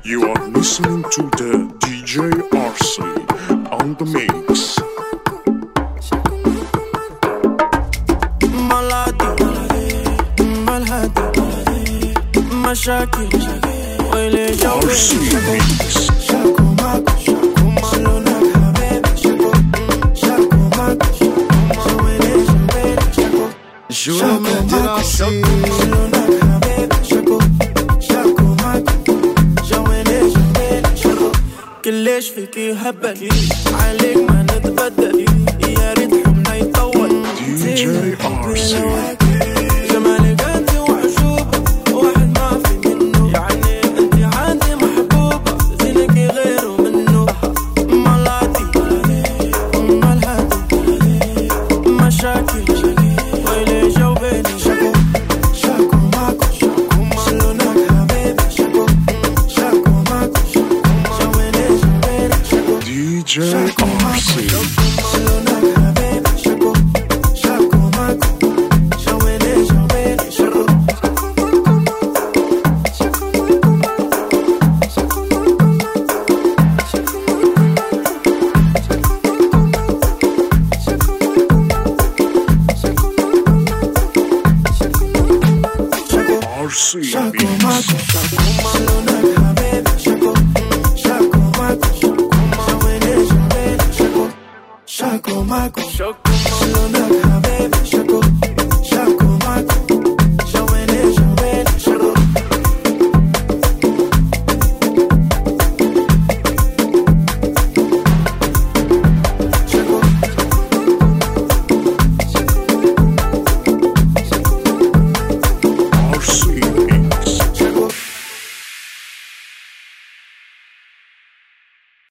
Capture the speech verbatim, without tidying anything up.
You are listening to the D J R C on the mix. مشاكل ويلي جوي شاكو ماكو شاكو مالونك حبيبي شاكو شاكو ماكو شاكو ويلي جوي شاكو شاكو ماكو شاكو مالونك حبيبي شاكو شاكو ماكو شاكو ويلي جوي شاكو كلش فيكي هبل عليك ما نتبدل يا ريت حبنا يطول دي جي آر سي. جمالك انت وعجوبة واحد ما في منه يعني انت عندي محبوبة زينك غيره منه مالاتي مالهاتي مشاكل ويلي جاوبيني شاكو شاكو ماكو شاكو مالونك حبيبي شاكو شاكو ماكو شاكو ويلي جاوبيني شاكو دي جي آر سي.